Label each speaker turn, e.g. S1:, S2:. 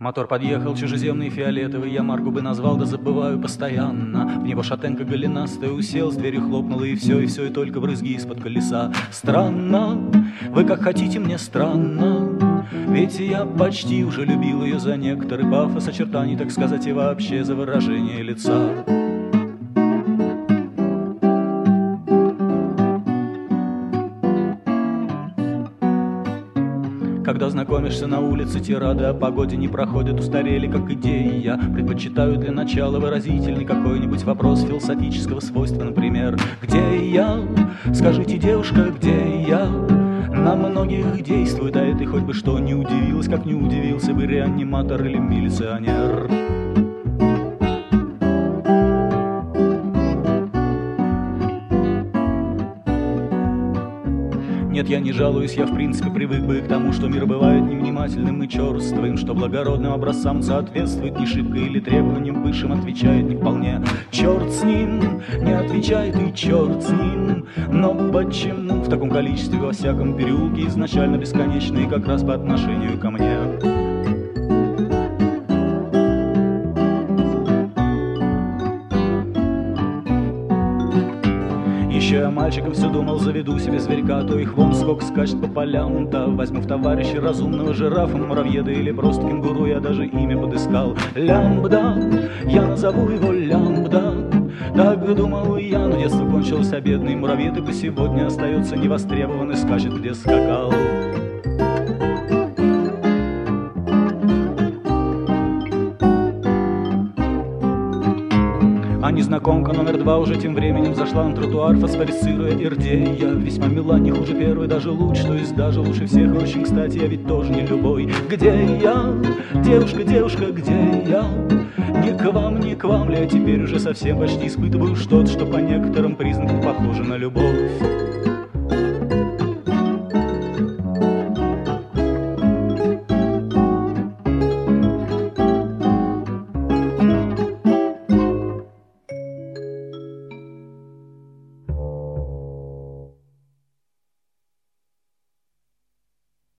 S1: Мотор подъехал, чужеземный фиолетовый, я марку бы назвал, да забываю постоянно. В него шатенка голенастая усел, с дверью хлопнула, и все, и только брызги из-под колеса. Странно, вы как хотите, мне странно, ведь я почти уже любил ее за некоторый пафос очертаний, так сказать, и вообще за выражение лица. Когда знакомишься на улице, тирады о погоде не проходят, устарели как идеи. Я предпочитаю для начала выразительный какой-нибудь вопрос философического свойства, например: где я? Скажите, девушка, где я? На многих действует, а этой хоть бы что не удивилась, как не удивился бы реаниматор или милиционер. Нет, я не жалуюсь, я в принципе привык бы к тому, что мир бывает невнимательным и черствым, что благородным образцам соответствует не шибко или требованиям высшим отвечает не вполне. Черт с ним, не отвечает и черт с ним, но почему в таком количестве во всяком переулке изначально бесконечные как раз по отношению ко мне? Еще я мальчиком все думал, заведу себе зверька, то их вон сколько скачет по полям, да возьму в товарища разумного жирафа, муравьеда или просто кенгуру, я даже имя подыскал. Лямбда, я назову его Лямбда. Так думал я, но детство кончилось, а бедный муравьед и по сегодня остается невостребован и скачет, где скакал. А незнакомка номер 2 уже тем временем зашла на тротуар, фосфорицируя ирдея. Весьма мила, не хуже первой, даже лучше, то есть даже лучше всех. Очень кстати, я ведь тоже не любой. Где я? Девушка, девушка, где я? Не к вам ли я теперь уже совсем почти испытываю что-то, что по некоторым признакам похоже на любовь?